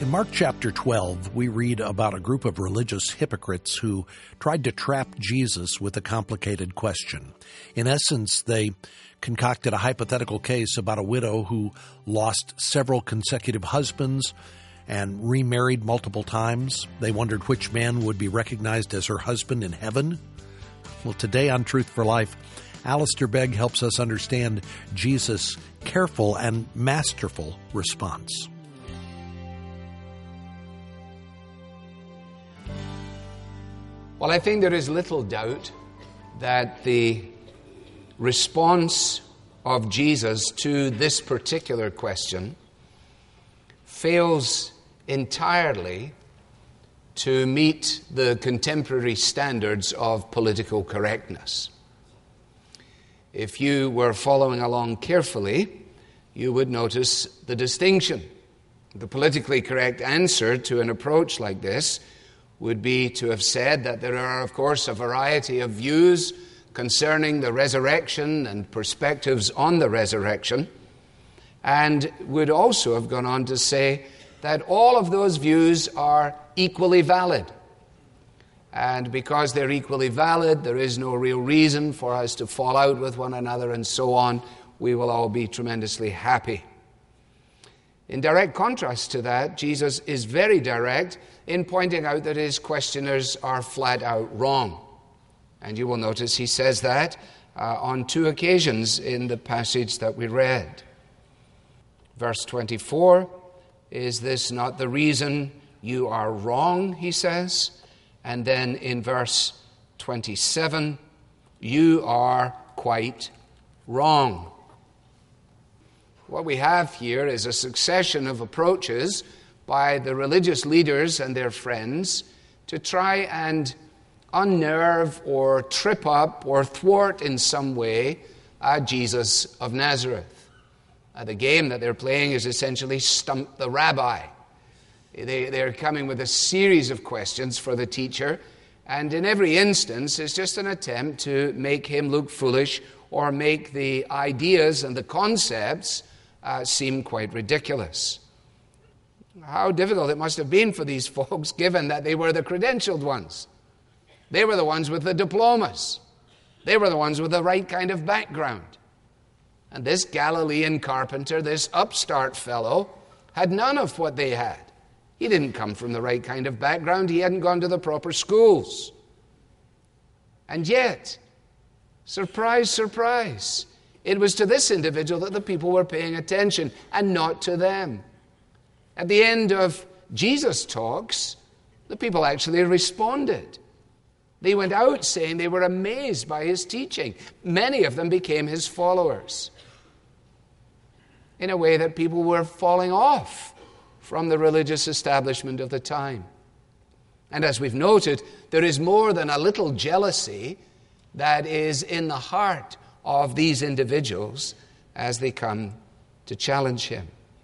Mark chapter 12, we read about a group of religious hypocrites who tried to trap Jesus with a complicated question. In essence, they concocted a hypothetical case about a widow who lost several consecutive husbands and remarried multiple times. They wondered which man would be recognized as her husband in heaven. Well, today on Truth for Life, Alistair Begg helps us understand Jesus' careful and masterful response. Well, I think there is little doubt that the response of Jesus to this particular question fails entirely to meet the contemporary standards of political correctness. If you were following along carefully, you would notice the distinction. The politically correct answer to an approach like this would be to have said that there are, of course, a variety of views concerning the resurrection and perspectives on the resurrection, and would also have gone on to say that all of those views are equally valid. And because they're equally valid, there is no real reason for us to fall out with one another and so on. We will all be tremendously happy. In direct contrast to that, Jesus is very direct in pointing out that his questioners are flat out wrong. And you will notice he says that on two occasions in the passage that we read. Verse 24, "Is this not the reason you are wrong?" he says. And then in verse 27, "You are quite wrong." What we have here is a succession of approaches by the religious leaders and their friends to try and unnerve or trip up or thwart in some way Jesus of Nazareth. The game that they're playing is essentially Stump the Rabbi. They're coming with a series of questions for the teacher, and in every instance it's just an attempt to make him look foolish or make the ideas and the concepts seem quite ridiculous. How difficult it must have been for these folks, given that they were the credentialed ones. They were the ones with the diplomas. They were the ones with the right kind of background. And this Galilean carpenter, this upstart fellow, had none of what they had. He didn't come from the right kind of background. He hadn't gone to the proper schools. And yet, surprise, surprise, it was to this individual that the people were paying attention and not to them. At the end of Jesus' talks, the people actually responded. They went out saying they were amazed by his teaching. Many of them became his followers, in a way that people were falling off from the religious establishment of the time. And as we've noted, there is more than a little jealousy that is in the heart of these individuals as they come to challenge him.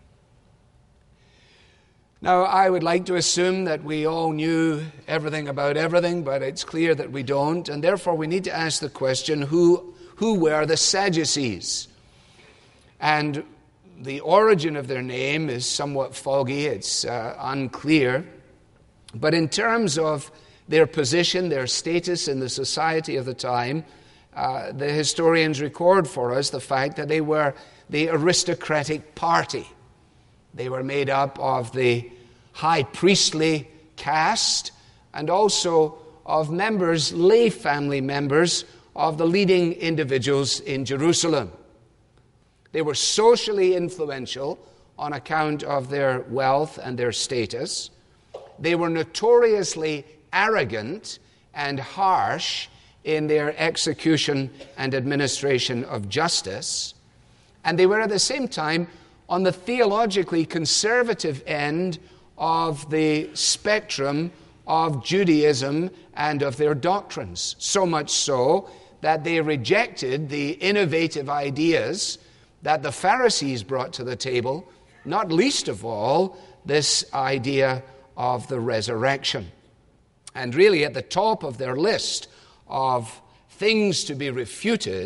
Now, I would like to assume that we all knew everything about everything, but it's clear that we don't, and therefore we need to ask the question, who were the Sadducees? And the origin of their name is somewhat foggy, it's unclear, but in terms of their position, their status in the society of the time, the historians record for us the fact that they were the aristocratic party. They were made up of the high priestly caste and also of members, lay family members, of the leading individuals in Jerusalem. They were socially influential on account of their wealth and their status. They were notoriously arrogant and harsh in their execution and administration of justice. And they were at the same time on the theologically conservative end of the spectrum of Judaism and of their doctrines. So much so that they rejected the innovative ideas that the Pharisees brought to the table, not least of all this idea of the resurrection. And really at the top of their list of things to be refuted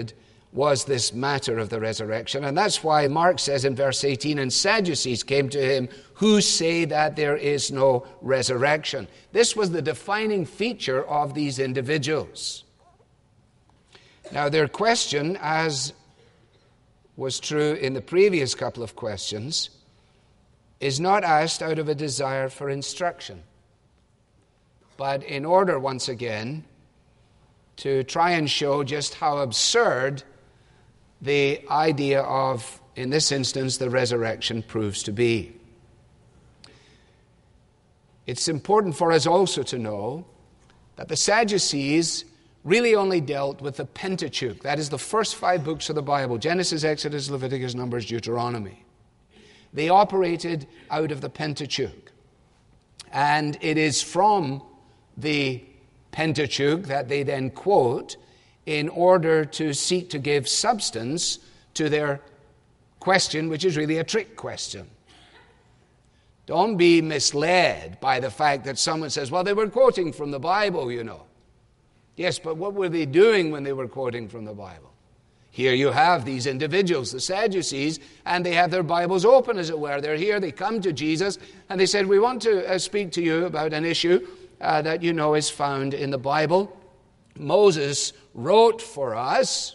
was this matter of the resurrection. And that's why Mark says in verse 18, and Sadducees came to him who say that there is no resurrection. This was the defining feature of these individuals. Now their question, as was true in the previous couple of questions, is not asked out of a desire for instruction, but in order, once again, to try and show just how absurd the idea of, in this instance, the resurrection proves to be. It's important for us also to know that the Sadducees really only dealt with the Pentateuch. That is the first 5 books of the Bible: Genesis, Exodus, Leviticus, Numbers, Deuteronomy. They operated out of the Pentateuch. And it is from the Pentateuch that they then quote in order to seek to give substance to their question, which is really a trick question. Don't be misled by the fact that someone says, well, they were quoting from the Bible, you know. Yes, but what were they doing when they were quoting from the Bible? Here you have these individuals, the Sadducees, and they have their Bibles open, as it were. They're here, they come to Jesus, and they said, we want to speak to you about an issue that you know is found in the Bible. Moses wrote for us.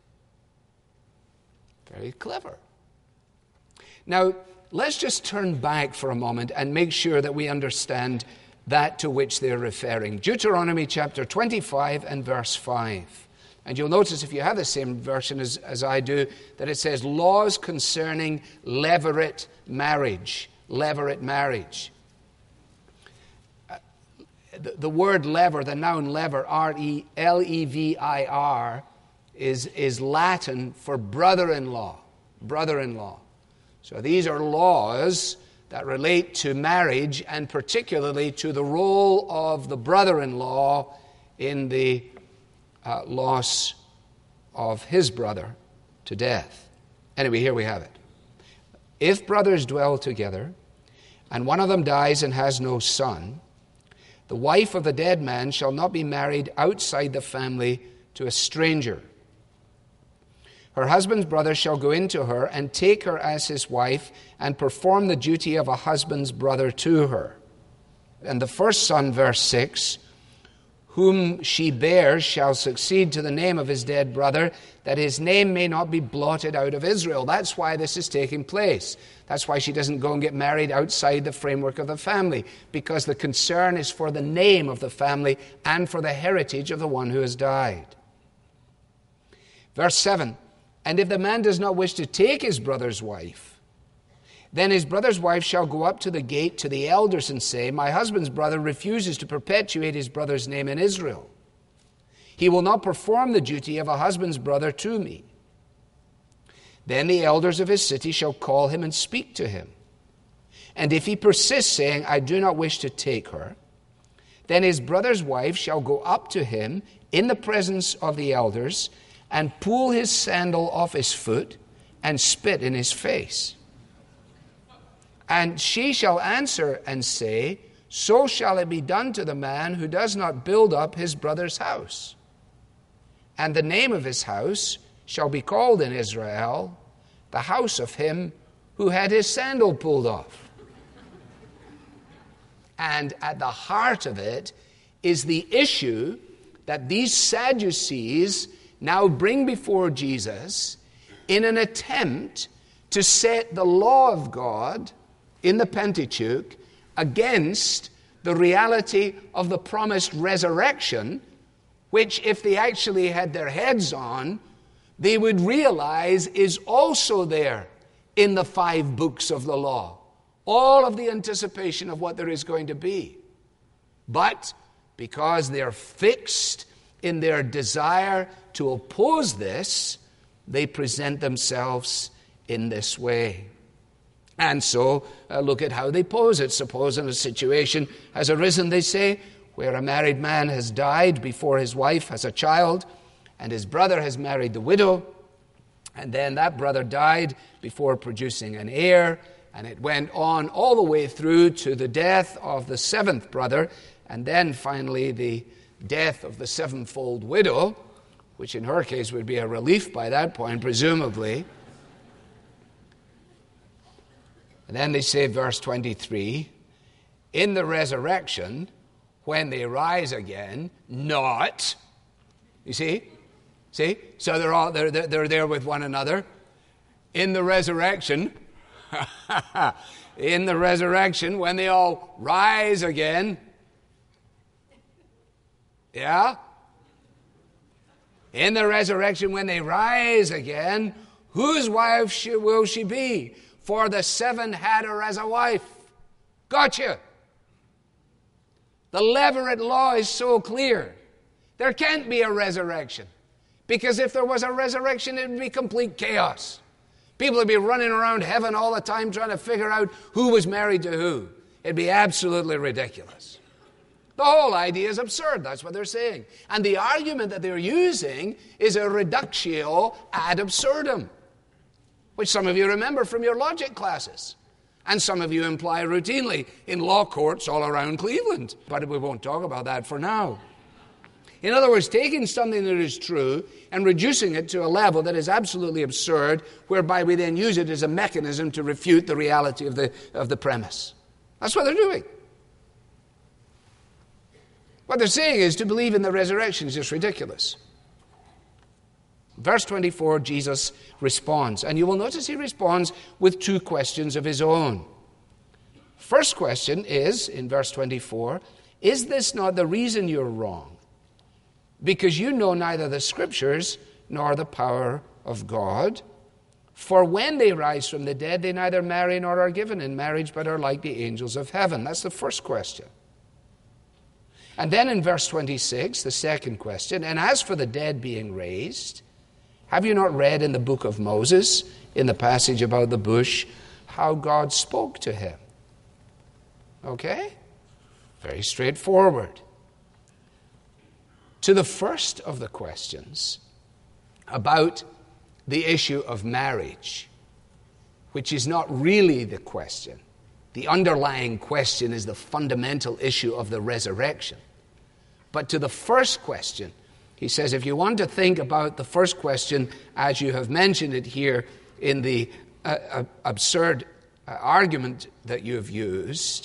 Very clever. Now, let's just turn back for a moment and make sure that we understand that to which they're referring. Deuteronomy chapter 25 and verse 5. And you'll notice, if you have the same version as I do, that it says laws concerning levirate marriage. Levirate marriage. The word lever, the noun lever, R-E-L-E-V-I-R, is Latin for brother-in-law. Brother-in-law. So these are laws that relate to marriage, and particularly to the role of the brother-in-law in the loss of his brother to death. Anyway, here we have it. If brothers dwell together, and one of them dies and has no son, the wife of the dead man shall not be married outside the family to a stranger. Her husband's brother shall go into her and take her as his wife and perform the duty of a husband's brother to her. And the first son, verse 6, whom she bears shall succeed to the name of his dead brother, that his name may not be blotted out of Israel. That's why this is taking place. That's why she doesn't go and get married outside the framework of the family, because the concern is for the name of the family and for the heritage of the one who has died. Verse 7, and if the man does not wish to take his brother's wife, then his brother's wife shall go up to the gate to the elders and say, my husband's brother refuses to perpetuate his brother's name in Israel. He will not perform the duty of a husband's brother to me. Then the elders of his city shall call him and speak to him. And if he persists, saying, I do not wish to take her, then his brother's wife shall go up to him in the presence of the elders and pull his sandal off his foot and spit in his face. And she shall answer and say, so shall it be done to the man who does not build up his brother's house. And the name of his house shall be called in Israel, the house of him who had his sandal pulled off. And at the heart of it is the issue that these Sadducees now bring before Jesus in an attempt to set the law of God in the Pentateuch against the reality of the promised resurrection, which, if they actually had their heads on, they would realize is also there in the 5 books of the law. All of the anticipation of what there is going to be. But because they're fixed in their desire to oppose this, they present themselves in this way. And so, look at how they pose it. Suppose a situation has arisen, they say, where a married man has died before his wife has a child, and his brother has married the widow, and then that brother died before producing an heir, and it went on all the way through to the death of the 7th brother, and then finally the death of the 7-fold widow. which in her case would be a relief by that point, presumably. And then they say, verse 23, in the resurrection, when they rise again, not. You see? See? So they're there with one another. In the resurrection, in the resurrection, when they all rise again. Yeah? In the resurrection, when they rise again, whose wife will she be? For the seven had her as a wife. Gotcha. The Levirate law is so clear. There can't be a resurrection. Because if there was a resurrection, it would be complete chaos. People would be running around heaven all the time trying to figure out who was married to who. It'd be absolutely ridiculous. The whole idea is absurd. That's what they're saying. And the argument that they're using is a reductio ad absurdum, which some of you remember from your logic classes. And some of you imply routinely in law courts all around Cleveland. But we won't talk about that for now. In other words, taking something that is true and reducing it to a level that is absolutely absurd, whereby we then use it as a mechanism to refute the reality of the premise. That's what they're doing. What they're saying is to believe in the resurrection is just ridiculous. Verse 24, Jesus responds. And you will notice he responds with two questions of his own. First question is, in verse 24, is this not the reason you're wrong? Because you know neither the Scriptures nor the power of God. For when they rise from the dead, they neither marry nor are given in marriage, but are like the angels of heaven. That's the first question. And then in verse 26, the second question, and as for the dead being raised, have you not read in the book of Moses, in the passage about the bush, how God spoke to him? Okay? Very straightforward. To the first of the questions about the issue of marriage, which is not really the question. The underlying question is the fundamental issue of the resurrection. But to the first question, he says, if you want to think about the first question as you have mentioned it here in the absurd argument that you have used,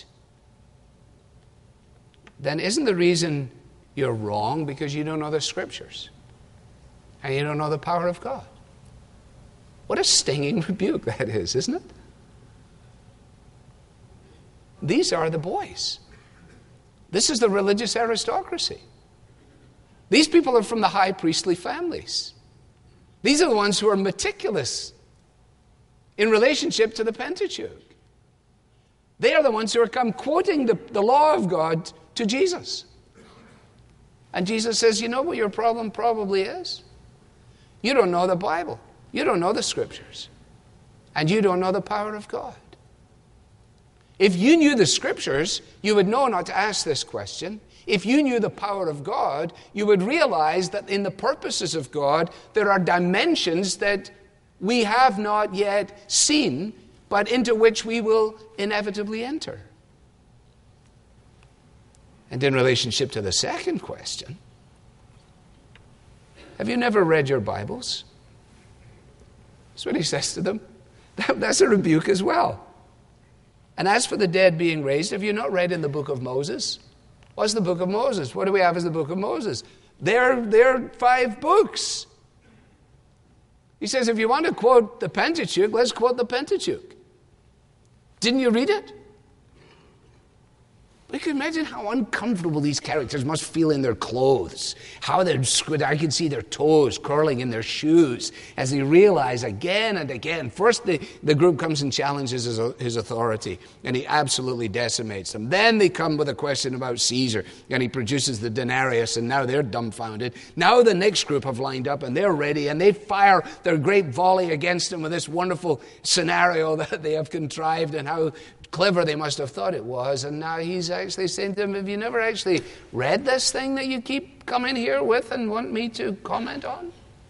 then isn't the reason you're wrong because you don't know the Scriptures and you don't know the power of God? What a stinging rebuke that is, isn't it? These are the boys. This is the religious aristocracy. These people are from the high priestly families. These are the ones who are meticulous in relationship to the Pentateuch. They are the ones who are come quoting the law of God to Jesus. And Jesus says, you know what your problem probably is? You don't know the Bible. You don't know the Scriptures. And you don't know the power of God. If you knew the Scriptures, you would know not to ask this question. If you knew the power of God, you would realize that in the purposes of God, there are dimensions that we have not yet seen, but into which we will inevitably enter. And in relationship to the second question, have you never read your Bibles? That's what he says to them. That's a rebuke as well. And as for the dead being raised, have you not read in the book of Moses? What's the book of Moses? What do we have as the book of Moses? They're 5 books. He says, if you want to quote the Pentateuch, let's quote the Pentateuch. Didn't you read it? We can imagine how uncomfortable these characters must feel in their clothes. How I can see their toes curling in their shoes as they realize again and again. First, the group comes and challenges his authority, and he absolutely decimates them. Then they come with a question about Caesar, and he produces the denarius, and now they're dumbfounded. Now the next group have lined up, and they're ready, and they fire their great volley against him with this wonderful scenario that they have contrived, and how clever they must have thought it was. And now he's actually saying to them, have you never actually read this thing that you keep coming here with and want me to comment on?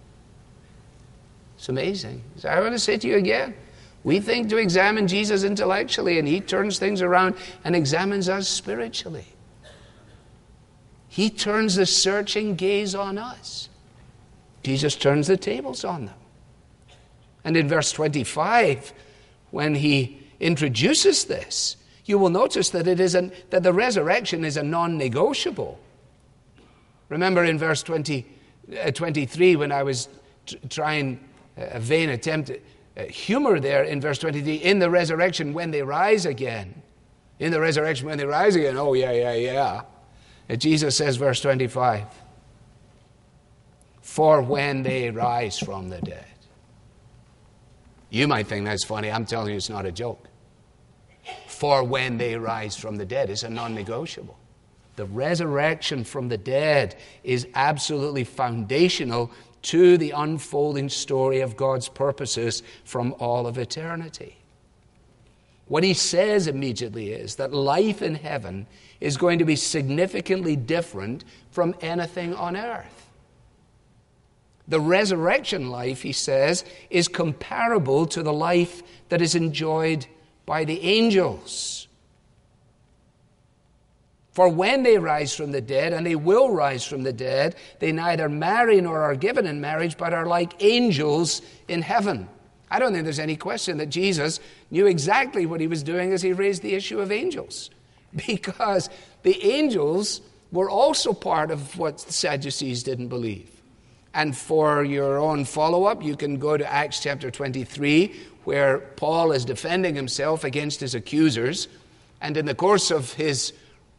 It's amazing. So I want to say to you again, we think to examine Jesus intellectually, and he turns things around and examines us spiritually. He turns the searching gaze on us. Jesus turns the tables on them. And in verse 25, when he introduces this, you will notice that that the resurrection is a non-negotiable. Remember in verse 23, when I was trying a vain attempt at humor there in verse 23, in the resurrection when they rise again. In the resurrection when they rise again. Oh, yeah. And Jesus says, verse 25, for when they rise from the dead. You might think that's funny. I'm telling you it's not a joke. For when they rise from the dead is a non-negotiable. The resurrection from the dead is absolutely foundational to the unfolding story of God's purposes from all of eternity. What he says immediately is that life in heaven is going to be significantly different from anything on earth. The resurrection life, he says, is comparable to the life that is enjoyed by the angels. For when they rise from the dead, and they will rise from the dead, they neither marry nor are given in marriage, but are like angels in heaven. I don't think there's any question that Jesus knew exactly what he was doing as he raised the issue of angels. Because the angels were also part of what the Sadducees didn't believe. And for your own follow-up, you can go to Acts chapter 23, where Paul is defending himself against his accusers. And in the course of his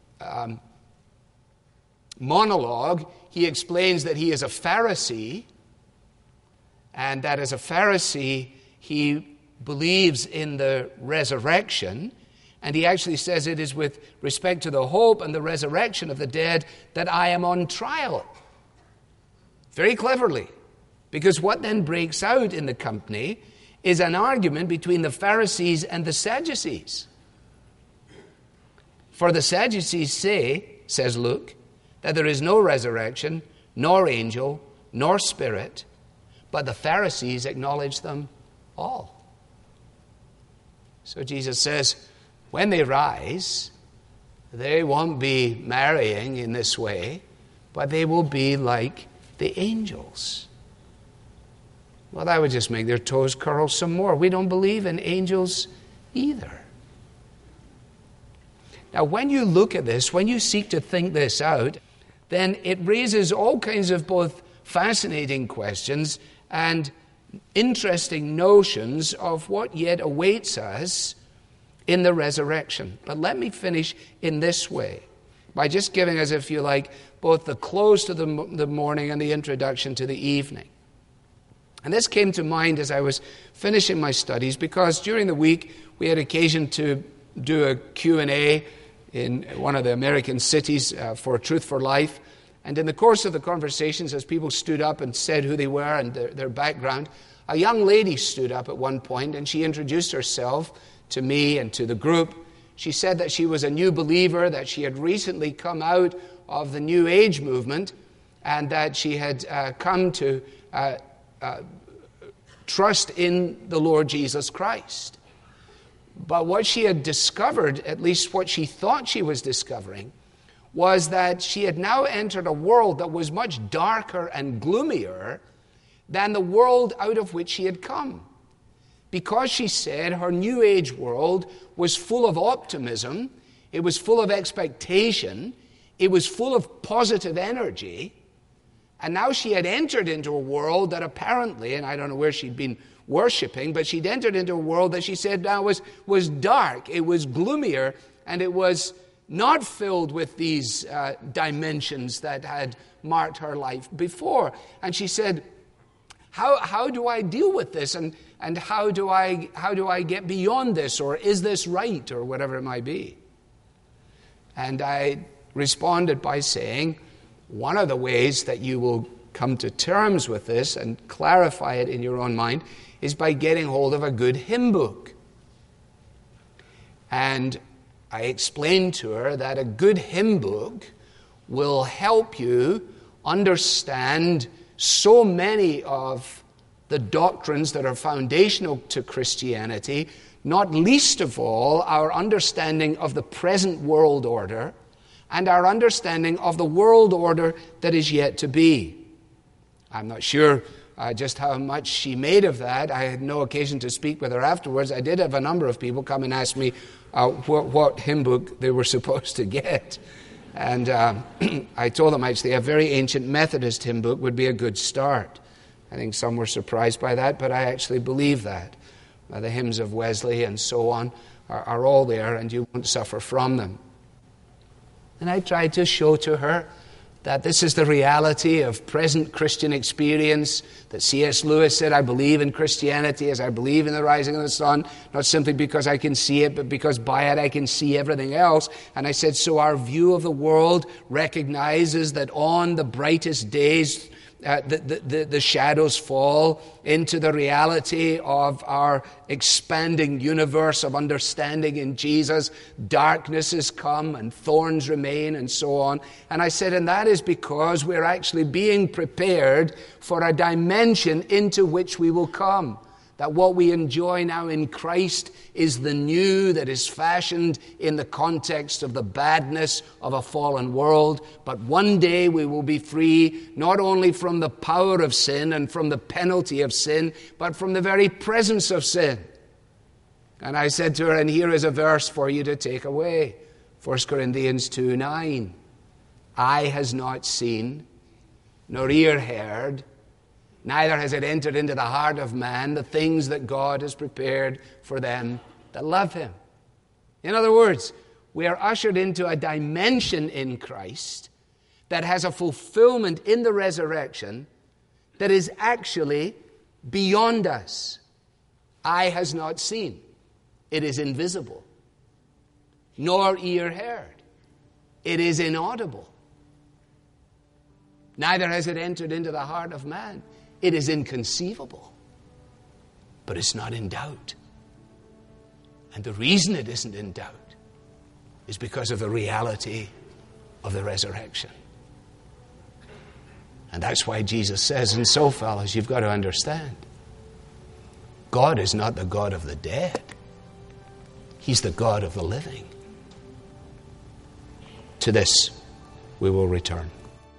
monologue, he explains that he is a Pharisee, and that as a Pharisee, he believes in the resurrection. And he actually says it is with respect to the hope and the resurrection of the dead that I am on trial. Very cleverly. Because what then breaks out in the company is an argument between the Pharisees and the Sadducees. For the Sadducees say, says Luke, that there is no resurrection, nor angel, nor spirit, but the Pharisees acknowledge them all. So Jesus says, when they rise, they won't be marrying in this way, but they will be like the angels. Well, that would just make their toes curl some more. We don't believe in angels either. Now, when you look at this, when you seek to think this out, then it raises all kinds of both fascinating questions and interesting notions of what yet awaits us in the resurrection. But let me finish in this way, by just giving us, if you like, both the close to the morning and the introduction to the evening. And this came to mind as I was finishing my studies, because during the week we had occasion to do a Q&A in one of the American cities for Truth for Life. And in the course of the conversations, as people stood up and said who they were and their background, a young lady stood up at one point and she introduced herself to me and to the group. She said that she was a new believer, that she had recently come out of the New Age movement, and that she had come to trust in the Lord Jesus Christ. But what she had discovered, at least what she thought she was discovering, was that she had now entered a world that was much darker and gloomier than the world out of which she had come. Because she said her New Age world was full of optimism, it was full of expectation, it was full of positive energy, and now she had entered into a world that apparently, and I don't know where she'd been worshiping, but she'd entered into a world that she said now was dark, it was gloomier, and it was not filled with these dimensions that had marked her life before. And she said, how do I deal with this, and how do I get beyond this, or is this right, or whatever it might be? And I responded by saying, one of the ways that you will come to terms with this and clarify it in your own mind is by getting hold of a good hymn book. And I explained to her that a good hymn book will help you understand so many of the doctrines that are foundational to Christianity, not least of all our understanding of the present world order and our understanding of the world order that is yet to be. I'm not sure just how much she made of that. I had no occasion to speak with her afterwards. I did have a number of people come and ask me what hymn book they were supposed to get. And I told them actually a very ancient Methodist hymn book would be a good start. I think some were surprised by that, but I actually believe that. The hymns of Wesley and so on are all there, and you won't suffer from them. And I tried to show to her that this is the reality of present Christian experience, that C.S. Lewis said, I believe in Christianity as I believe in the rising of the sun, not simply because I can see it, but because by it I can see everything else. And I said, so our view of the world recognizes that on the brightest days, the shadows fall into the reality of our expanding universe of understanding in Jesus. Darknesses come and thorns remain and so on. And I said, and that is because we're actually being prepared for a dimension into which we will come. That what we enjoy now in Christ is the new that is fashioned in the context of the badness of a fallen world. But one day we will be free not only from the power of sin and from the penalty of sin, but from the very presence of sin. And I said to her, and here is a verse for you to take away. 1 Corinthians 2:9. Eye has not seen, nor ear heard, neither has it entered into the heart of man the things that God has prepared for them that love him. In other words, we are ushered into a dimension in Christ that has a fulfillment in the resurrection that is actually beyond us. Eye has not seen. It is invisible. Nor ear heard. It is inaudible. Neither has it entered into the heart of man. It is inconceivable, but it's not in doubt. And the reason it isn't in doubt is because of the reality of the resurrection. And that's why Jesus says, and so fellas, you've got to understand, God is not the God of the dead. He's the God of the living. To this we will return.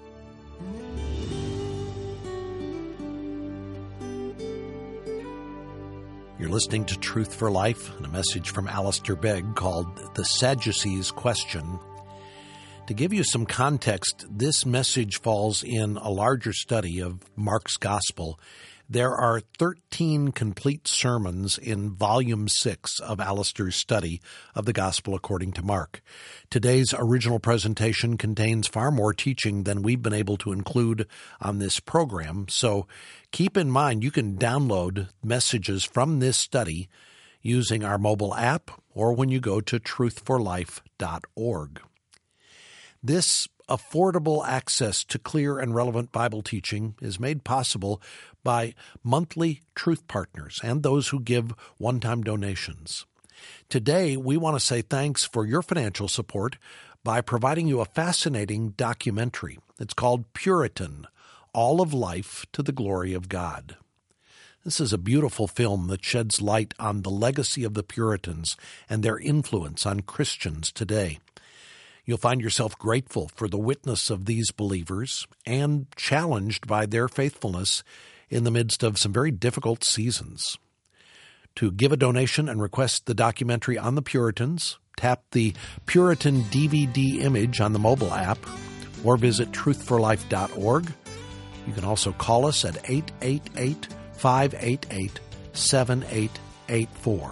You're listening to Truth for Life and a message from Alistair Begg called The Sadducees' Question. To give you some context, this message falls in a larger study of Mark's Gospel. There are 13 complete sermons in Volume 6 of Alistair's study of the Gospel according to Mark. Today's original presentation contains far more teaching than we've been able to include on this program, so keep in mind you can download messages from this study using our mobile app or when you go to truthforlife.org. This affordable access to clear and relevant Bible teaching is made possible by monthly Truth Partners and those who give one-time donations. Today, we want to say thanks for your financial support by providing you a fascinating documentary. It's called Puritan, All of Life to the Glory of God. This is a beautiful film that sheds light on the legacy of the Puritans and their influence on Christians today. You'll find yourself grateful for the witness of these believers and challenged by their faithfulness in the midst of some very difficult seasons. To give a donation and request the documentary on the Puritans, tap the Puritan DVD image on the mobile app or visit truthforlife.org. You can also call us at 888-588-7884.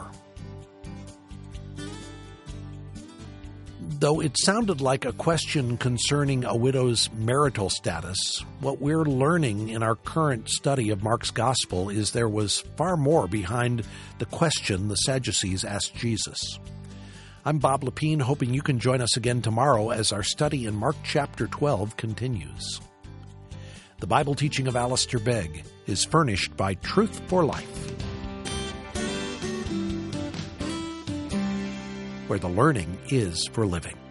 Though it sounded like a question concerning a widow's marital status, what we're learning in our current study of Mark's Gospel is there was far more behind the question the Sadducees asked Jesus. I'm Bob Lepine, hoping you can join us again tomorrow as our study in Mark chapter 12 continues. The Bible teaching of Alistair Begg is furnished by Truth for Life, where the learning is for living.